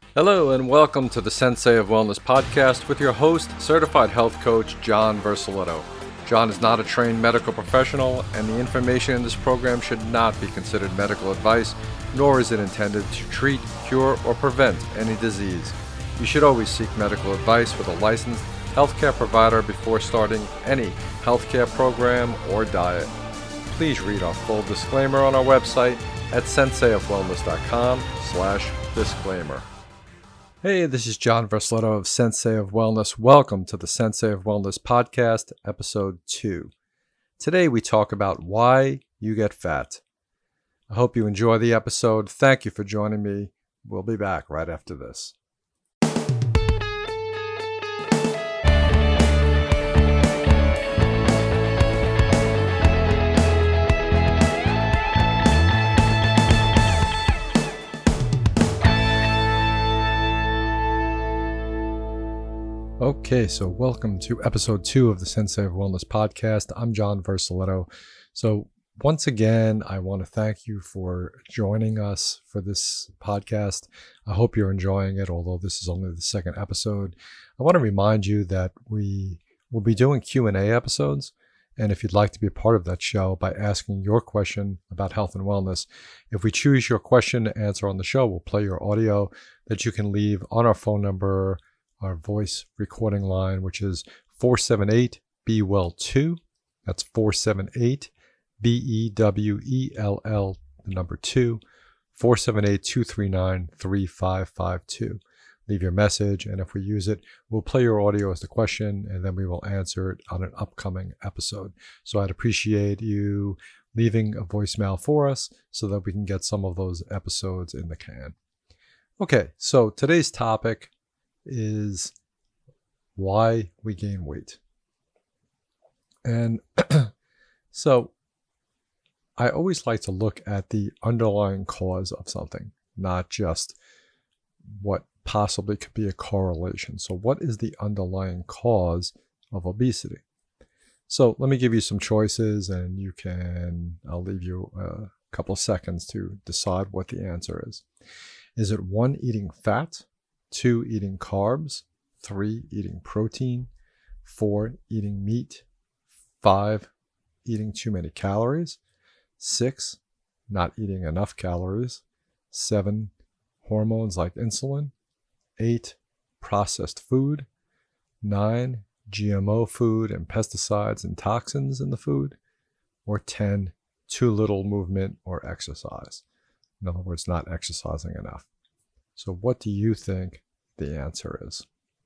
Hello and welcome to the Sensei of Wellness podcast with your host, certified health coach John Versaletto. John is not a trained medical professional, and the information in this program should not be considered medical advice, nor is it intended to treat, cure, or prevent any disease. You should always seek medical advice with a licensed healthcare provider before starting any healthcare program or diet. Please read our full disclaimer on our website at senseiofwellness.com/disclaimer. Hey, this is John Versaletto of Sensei of Wellness. Welcome to the Sensei of Wellness podcast, episode 2. Today we talk about why you get fat. I hope you enjoy the episode. Thank you for joining me. We'll be back right after this. Okay, so welcome to episode 2 of the Sensei of Wellness podcast. I'm John Versaletto. So once again, I want to thank you for joining us for this podcast. I hope you're enjoying it, although this is only the second episode. I want to remind you that we will be doing Q&A episodes, and if you'd like to be a part of that show by asking your question about health and wellness, if we choose your question to answer on the show, we'll play your audio that you can leave on our phone number, our voice recording line, which is 478-BEWELL2. That's 478-BEWELL, the number 2, 478-239-3552. Leave your message, and if we use it, we'll play your audio as the question, and then we will answer it on an upcoming episode. So I'd appreciate you leaving a voicemail for us so that we can get some of those episodes in the can. Okay, so today's topic is why we gain weight. And so I always like to look at the underlying cause of something, not just what possibly could be a correlation. So what is the underlying cause of obesity? So let me give you some choices, and I'll leave you a couple of seconds to decide what the answer is. Is it 1, eating fat? 2, eating carbs? 3, eating protein? 4, eating meat? 5, eating too many calories? 6, not eating enough calories? 7, hormones like insulin? 8, processed food? 9, GMO food and pesticides and toxins in the food? Or 10, too little movement or exercise? In other words, not exercising enough. So what do you think the answer is?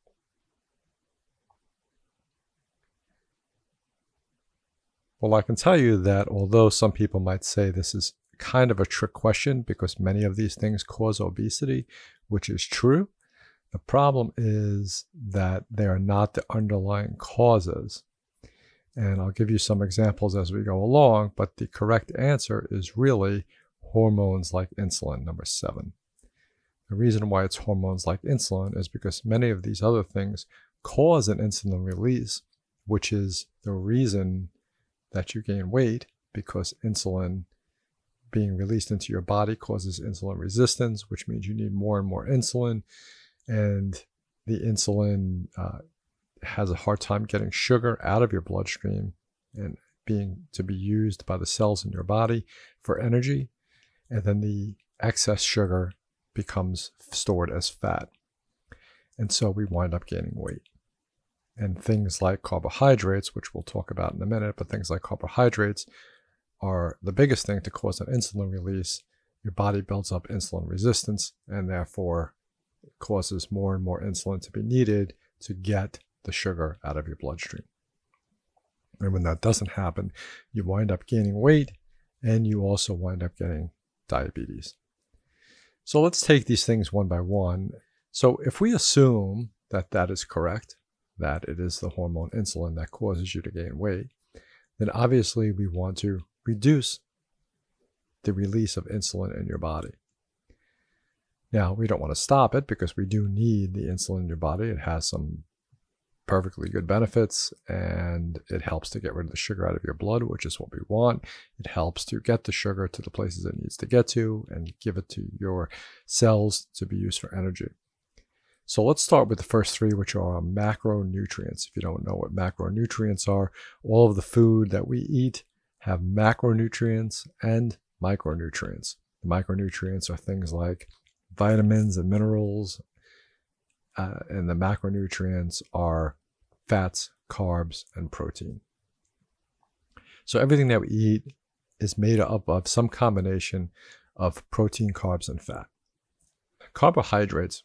Well, I can tell you that although some people might say this is kind of a trick question because many of these things cause obesity, which is true, the problem is that they are not the underlying causes. And I'll give you some examples as we go along, but the correct answer is really hormones like insulin, number 7. The reason why it's hormones like insulin is because many of these other things cause an insulin release, which is the reason that you gain weight, because insulin being released into your body causes insulin resistance, which means you need more and more insulin. And the insulin has a hard time getting sugar out of your bloodstream and being to be used by the cells in your body for energy. And then the excess sugar becomes stored as fat. And so we wind up gaining weight. And things like carbohydrates, which we'll talk about in a minute, but things like carbohydrates are the biggest thing to cause an insulin release. Your body builds up insulin resistance, and therefore it causes more and more insulin to be needed to get the sugar out of your bloodstream. And when that doesn't happen, you wind up gaining weight, and you also wind up getting diabetes. So let's take these things one by one. So if we assume that that is correct, that it is the hormone insulin that causes you to gain weight, then obviously we want to reduce the release of insulin in your body. Now, we don't want to stop it because we do need the insulin in your body. It has some perfectly good benefits, and it helps to get rid of the sugar out of your blood, which is what we want. It helps to get the sugar to the places it needs to get to and give it to your cells to be used for energy. So let's start with the first three, which are macronutrients. If you don't know what macronutrients are, all of the food that we eat have macronutrients and micronutrients. The micronutrients are things like vitamins and minerals, and the macronutrients are fats, carbs, and protein. So everything that we eat is made up of some combination of protein, carbs, and fat. Carbohydrates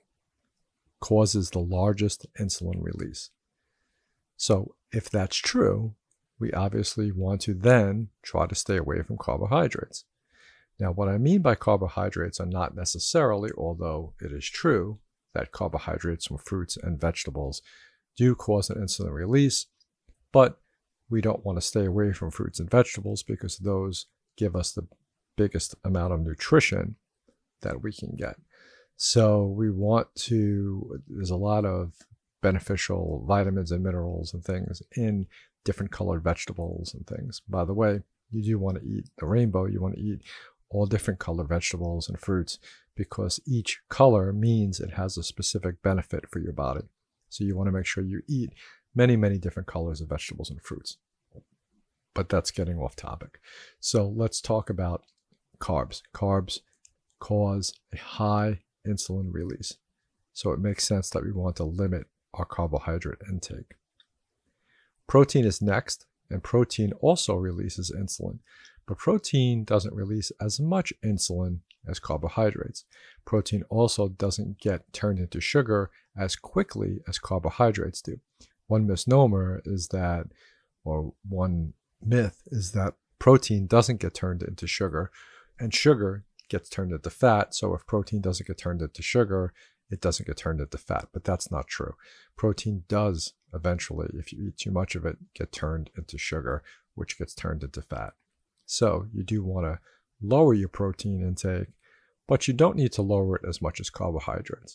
causes the largest insulin release. So if that's true, we obviously want to then try to stay away from carbohydrates. Now, what I mean by carbohydrates are not necessarily, although it is true, that carbohydrates from fruits and vegetables do cause an insulin release, but we don't want to stay away from fruits and vegetables because those give us the biggest amount of nutrition that we can get. So we want to, there's a lot of beneficial vitamins and minerals and things in different colored vegetables and things. By the way, you do want to eat the rainbow. You want to eat all different colored vegetables and fruits because each color means it has a specific benefit for your body. So you want to make sure you eat many, many different colors of vegetables and fruits. But that's getting off topic. So let's talk about carbs. Carbs cause a high insulin release. So it makes sense that we want to limit our carbohydrate intake. Protein is next, and protein also releases insulin. But protein doesn't release as much insulin as carbohydrates. Protein also doesn't get turned into sugar as quickly as carbohydrates do. One misnomer is that, or one myth is that protein doesn't get turned into sugar, and sugar gets turned into fat. So if protein doesn't get turned into sugar, it doesn't get turned into fat. But that's not true. Protein does eventually, if you eat too much of it, get turned into sugar, which gets turned into fat. So you do want to lower your protein intake, but you don't need to lower it as much as carbohydrates.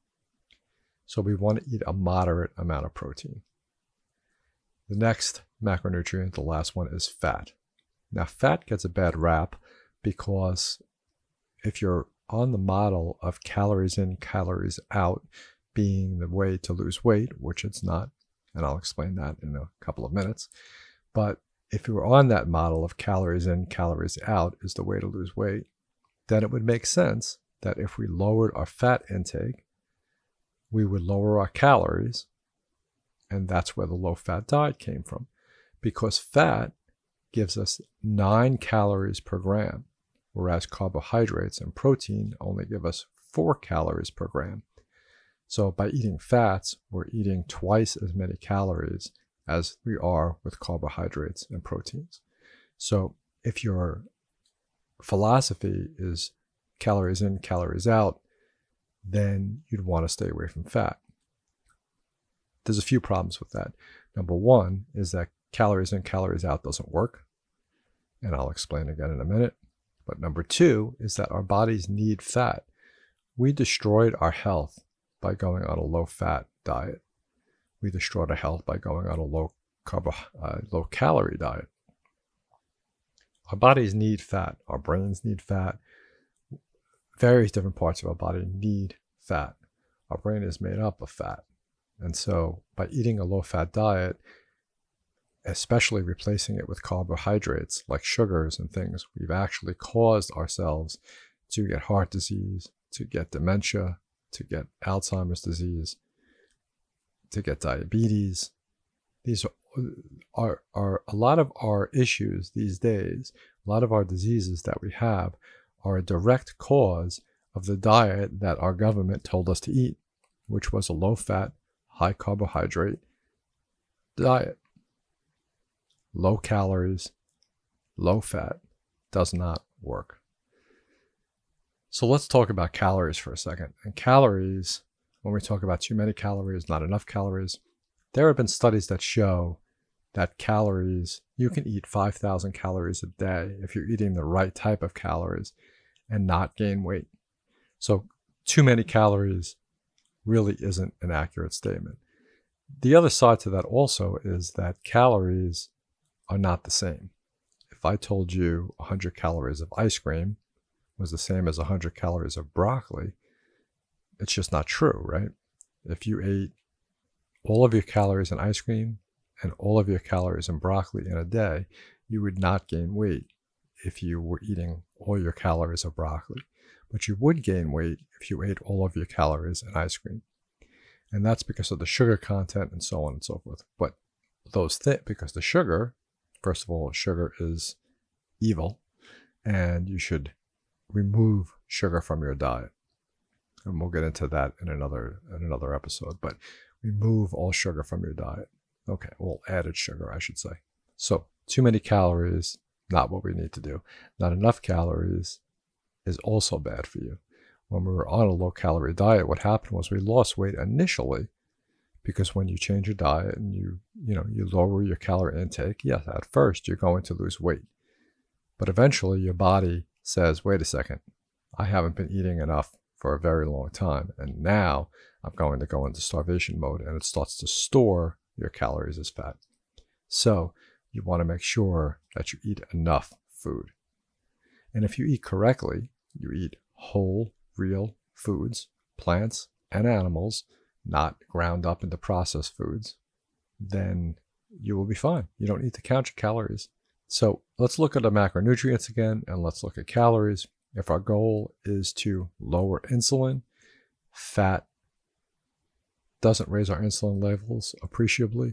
So we want to eat a moderate amount of protein. The next macronutrient, the last one, is fat. Now, fat gets a bad rap because if you're on the model of calories in, calories out being the way to lose weight, which it's not, and I'll explain that in a couple of minutes, but if you were on that model of calories in, calories out is the way to lose weight, then it would make sense that if we lowered our fat intake, we would lower our calories, and that's where the low-fat diet came from, because fat gives us 9 calories per gram, whereas carbohydrates and protein only give us 4 calories per gram. So by eating fats, we're eating twice as many calories as we are with carbohydrates and proteins. So if your philosophy is calories in, calories out, then you'd want to stay away from fat. There's a few problems with that. Number one is that calories in, calories out doesn't work, and I'll explain again in a minute. But number two is that our bodies need fat. We destroyed our health by going on a low-fat diet. We destroyed our health by going on a low-calorie diet. Our bodies need fat. Our brains need fat. Various different parts of our body need fat. Our brain is made up of fat. And so by eating a low-fat diet, especially replacing it with carbohydrates like sugars and things, we've actually caused ourselves to get heart disease, to get dementia, to get Alzheimer's disease, to get diabetes. These are a lot of our issues these days, a lot of our diseases that we have are a direct cause of the diet that our government told us to eat, which was a low-fat, high-carbohydrate diet. Low calories, low fat does not work. So let's talk about calories for a second. And calories, when we talk about too many calories, not enough calories, there have been studies that show that calories, you can eat 5,000 calories a day if you're eating the right type of calories and not gain weight. So too many calories really isn't an accurate statement. The other side to that also is that calories are not the same. If I told you 100 calories of ice cream was the same as 100 calories of broccoli, it's just not true, right? If you ate all of your calories in ice cream and all of your calories in broccoli in a day, you would not gain weight if you were eating all your calories of broccoli. But you would gain weight if you ate all of your calories in ice cream. And that's because of the sugar content and so on and so forth. But because the sugar, first of all, sugar is evil, and you should remove sugar from your diet. And we'll get into that in another episode. But remove all sugar from your diet. Okay, well, added sugar, I should say. So, too many calories, not what we need to do. Not enough calories is also bad for you. When we were on a low-calorie diet, what happened was we lost weight initially, because when you change your diet and you lower your calorie intake, yes, at first you're going to lose weight. But eventually your body says, wait a second, I haven't been eating enough for a very long time, and now I'm going to go into starvation mode, and it starts to store your calories as fat. So you want to make sure that you eat enough food. And if you eat correctly, you eat whole, real foods, plants and animals, not ground up into processed foods, then you will be fine. You don't need to count your calories. So let's look at the macronutrients again, and let's look at calories. If our goal is to lower insulin, fat doesn't raise our insulin levels appreciably.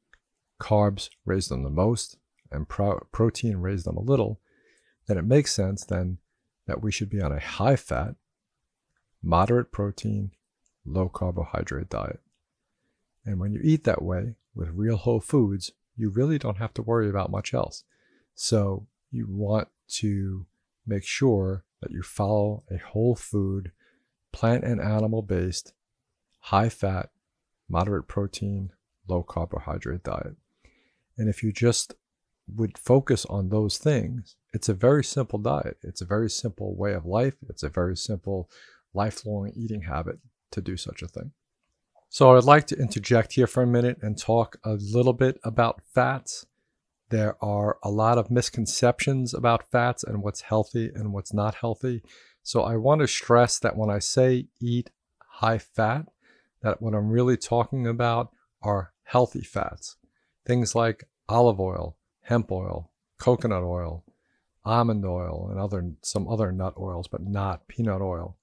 Carbs raise them the most, and protein raise them a little. Then it makes sense then that we should be on a high fat, moderate protein, low carbohydrate diet. And when you eat that way with real whole foods, you really don't have to worry about much else. So you want to make sure that you follow a whole food, plant and animal based, high fat, moderate protein, low carbohydrate diet. And if you just would focus on those things, it's a very simple diet. It's a very simple way of life. It's a very simple lifelong eating habit to do such a thing. So I'd like to interject here for a minute and talk a little bit about fats. There are a lot of misconceptions about fats and what's healthy and what's not healthy. So I want to stress that when I say eat high fat, that what I'm really talking about are healthy fats. Things like olive oil, hemp oil, coconut oil, almond oil, and some other nut oils, but not peanut oil.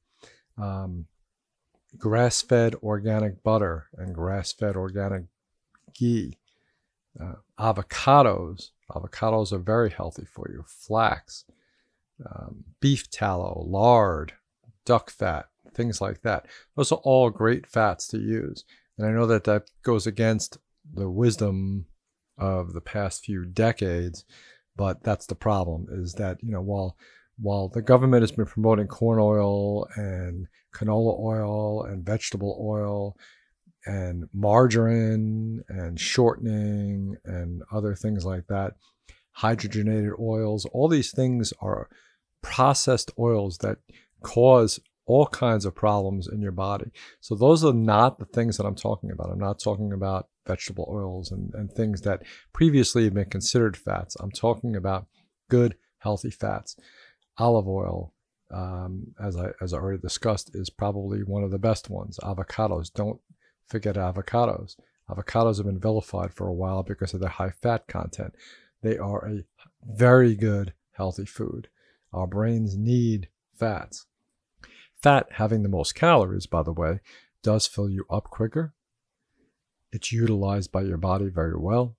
Grass-fed organic butter and grass-fed organic ghee. Avocados. Avocados are very healthy for you. Flax, beef tallow, lard, duck fat, things like that. Those are all great fats to use. And I know that that goes against the wisdom of the past few decades, but that's the problem, is that, while the government has been promoting corn oil and canola oil and vegetable oil and margarine and shortening and other things like that, hydrogenated oils, all these things are processed oils that cause all kinds of problems in your body. So those are not the things that I'm talking about. I'm not talking about vegetable oils and things that previously have been considered fats. I'm talking about good, healthy fats. Olive oil, as I already discussed, is probably one of the best ones. Avocados, don't forget avocados. Avocados have been vilified for a while because of their high fat content. They are a very good, healthy food. Our brains need fats. Fat, having the most calories, by the way, does fill you up quicker. It's utilized by your body very well.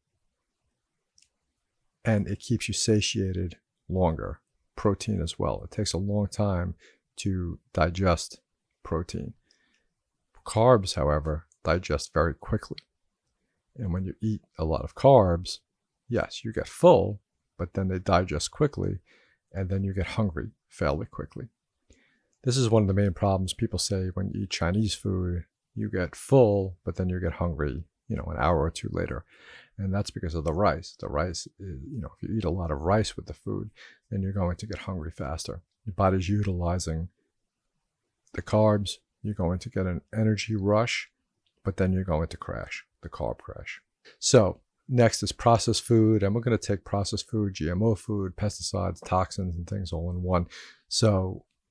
And it keeps you satiated longer. Protein as well. It takes a long time to digest protein. Carbs, however, digest very quickly. And when you eat a lot of carbs, yes, you get full, but then they digest quickly, and then you get hungry fairly quickly. This is one of the main problems people say when you eat Chinese food. You get full, but then you get hungry, an hour or two later. And that's because of the rice. The rice is, if you eat a lot of rice with the food, then you're going to get hungry faster. Your body's utilizing the carbs. You're going to get an energy rush, but then you're going to crash, the carb crash. So next is processed food. And we're going to take processed food, GMO food, pesticides, toxins, and things all in one. So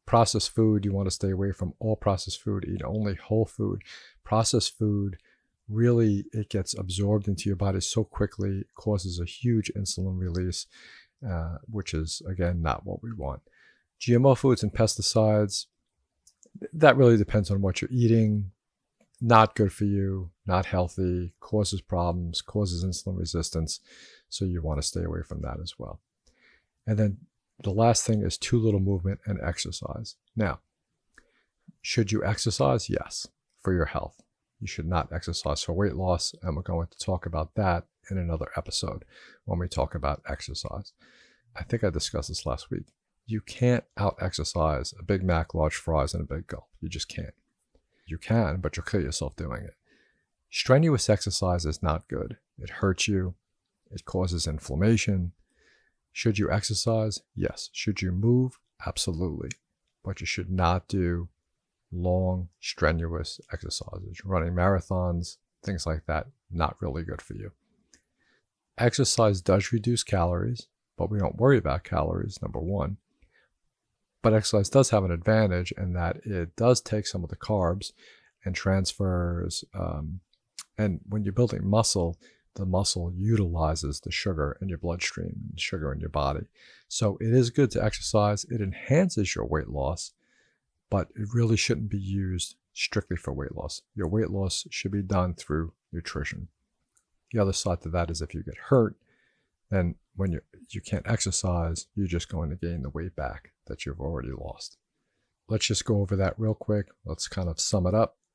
Processed food, you want to stay away from all processed food, eat only whole food. Processed food, really, it gets absorbed into your body so quickly, it causes a huge insulin release, which is, again, not what we want. GMO foods and pesticides, that really depends on what you're eating. Not good for you, not healthy, causes problems, causes insulin resistance. So you want to stay away from that as well. And then the last thing is too little movement and exercise. Now, should you exercise? Yes, for your health. You should not exercise for weight loss, and we're going to talk about that in another episode when we talk about exercise. I think I discussed this last week. You can't out-exercise a Big Mac, large fries, and a big gulp. You just can't. You can, but you'll kill yourself doing it. Strenuous exercise is not good. It hurts you. It causes inflammation. Should you exercise? Yes. Should you move? Absolutely. But you should not do long, strenuous exercises. Running marathons, things like that, not really good for you. Exercise does reduce calories, but we don't worry about calories, number one. But exercise does have an advantage in that it does take some of the carbs and transfers. And when you're building muscle, the muscle utilizes the sugar in your bloodstream and sugar in your body. So it is good to exercise. It enhances your weight loss, but it really shouldn't be used strictly for weight loss. Your weight loss should be done through nutrition. The other side to that is if you get hurt, then when you can't exercise, you're just going to gain the weight back that you've already lost. Let's just go over that real quick. Let's kind of sum it up.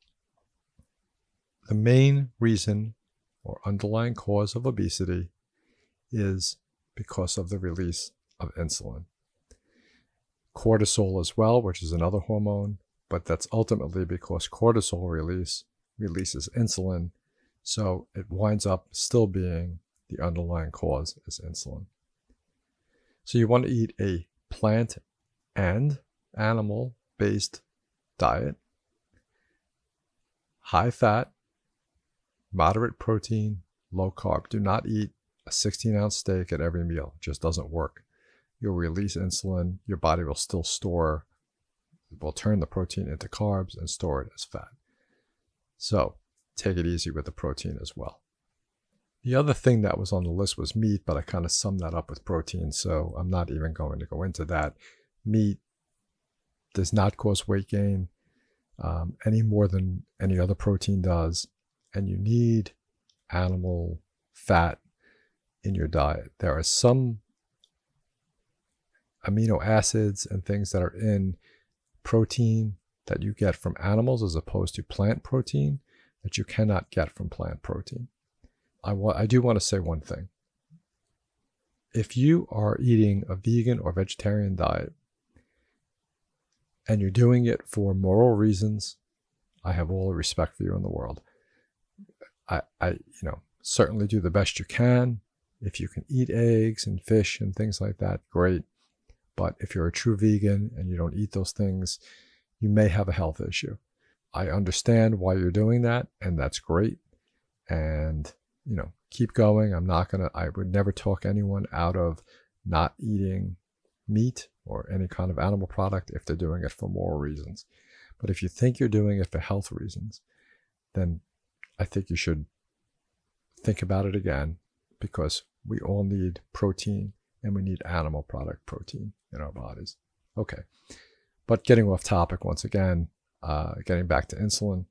The main reason or underlying cause of obesity is because of the release of insulin. Cortisol as well, which is another hormone, but that's ultimately because cortisol releases insulin, so it winds up still being the underlying cause is insulin. So you want to eat a plant and animal-based diet, high fat, moderate protein, low carb. Do not eat a 16-ounce steak at every meal. It just doesn't work. You'll release insulin. Your body will still turn the protein into carbs and store it as fat. So take it easy with the protein as well. The other thing that was on the list was meat, but I kind of summed that up with protein, so I'm not even going to go into that. Meat does not cause weight gain any more than any other protein does, and you need animal fat in your diet. There are some amino acids and things that are in protein that you get from animals as opposed to plant protein that you cannot get from plant protein. I do want to say one thing. If you are eating a vegan or vegetarian diet and you're doing it for moral reasons, I have all the respect for you in the world. I certainly do the best you can. If you can eat eggs and fish and things like that, great. But if you're a true vegan and you don't eat those things, you may have a health issue. I understand why you're doing that, and that's great. And keep going. I would never talk anyone out of not eating meat or any kind of animal product if they're doing it for moral reasons. But if you think you're doing it for health reasons, then I think you should think about it again, because we all need protein and we need animal product protein in our bodies. Okay. But getting off topic once again, getting back to insulin,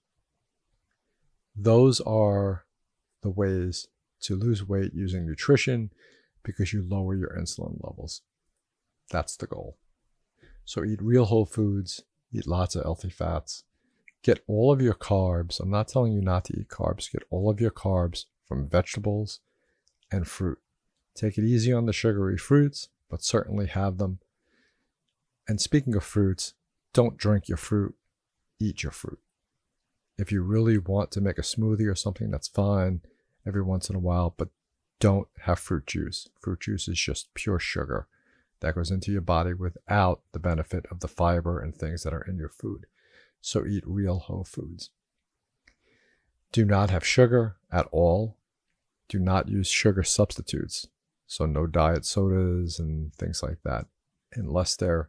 those are the ways to lose weight using nutrition, because you lower your insulin levels. That's the goal. So eat real whole foods, eat lots of healthy fats, get all of your carbs. I'm not telling you not to eat carbs. Get all of your carbs from vegetables and fruit. Take it easy on the sugary fruits, but certainly have them. And speaking of fruits, don't drink your fruit, eat your fruit. If you really want to make a smoothie or something, that's fine every once in a while, but don't have fruit juice. Fruit juice is just pure sugar that goes into your body without the benefit of the fiber and things that are in your food. So eat real whole foods. Do not have sugar at all. Do not use sugar substitutes. So no diet sodas and things like that, unless they're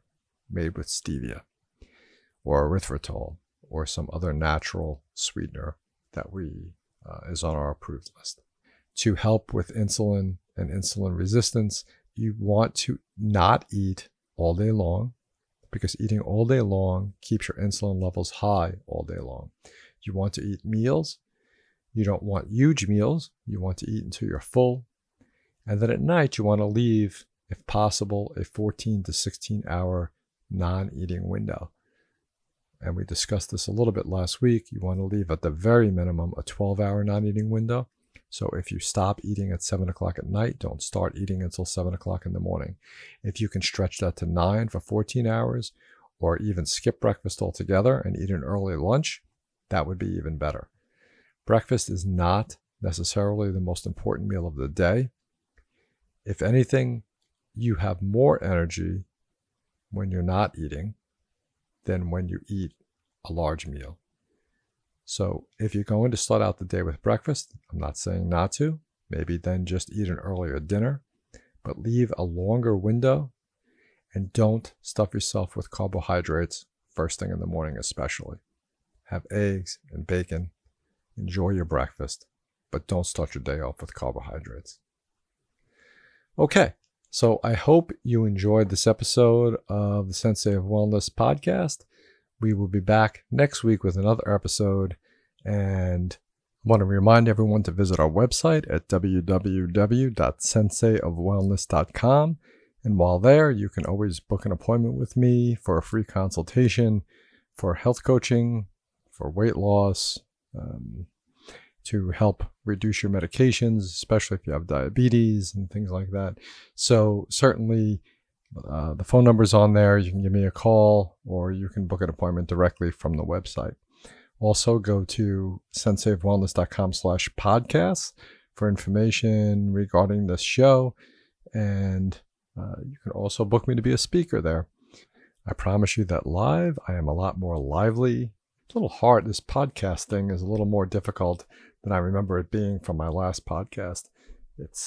made with stevia or erythritol or some other natural sweetener that is on our approved list. To help with insulin and insulin resistance, you want to not eat all day long, because eating all day long keeps your insulin levels high all day long. You want to eat meals. You don't want huge meals. You want to eat until you're full. And then at night, you want to leave, if possible, a 14 to 16 hour non-eating window. And we discussed this a little bit last week. You want to leave at the very minimum a 12-hour non-eating window. So if you stop eating at 7 o'clock at night, don't start eating until 7 o'clock in the morning. If you can stretch that to 9 for 14 hours, or even skip breakfast altogether and eat an early lunch, that would be even better. Breakfast is not necessarily the most important meal of the day. If anything, you have more energy when you're not eating than when you eat a large meal. So if you're going to start out the day with breakfast, I'm not saying not to, maybe then just eat an earlier dinner, but leave a longer window and don't stuff yourself with carbohydrates first thing in the morning especially. Have eggs and bacon, enjoy your breakfast, but don't start your day off with carbohydrates. Okay, so I hope you enjoyed this episode of the Sensei of Wellness podcast. We will be back next week with another episode, and I want to remind everyone to visit our website at www.senseiofwellness.com. And while there, you can always book an appointment with me for a free consultation, for health coaching, for weight loss, to help reduce your medications, especially if you have diabetes and things like that. So certainly the phone number's on there. You can give me a call, or you can book an appointment directly from the website. Also, go to senseiofwellness.com/podcasts for information regarding this show. And you can also book me to be a speaker there. I promise you that live, I am a lot more lively. It's a little hard. This podcast thing is a little more difficult than I remember it being from my last podcast. It's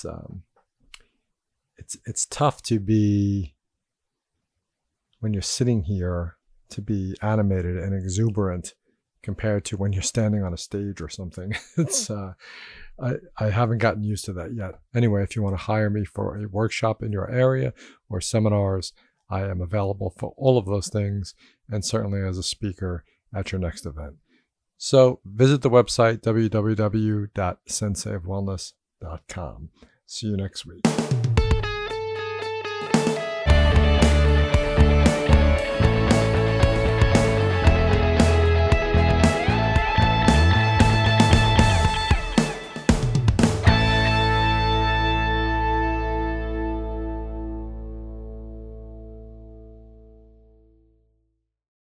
tough to be, when you're sitting here, to be animated and exuberant compared to when you're standing on a stage or something. It's I haven't gotten used to that yet. Anyway, if you want to hire me for a workshop in your area or seminars, I am available for all of those things, and certainly as a speaker at your next event. So visit the website, www.senseiofwellness.com. See you next week.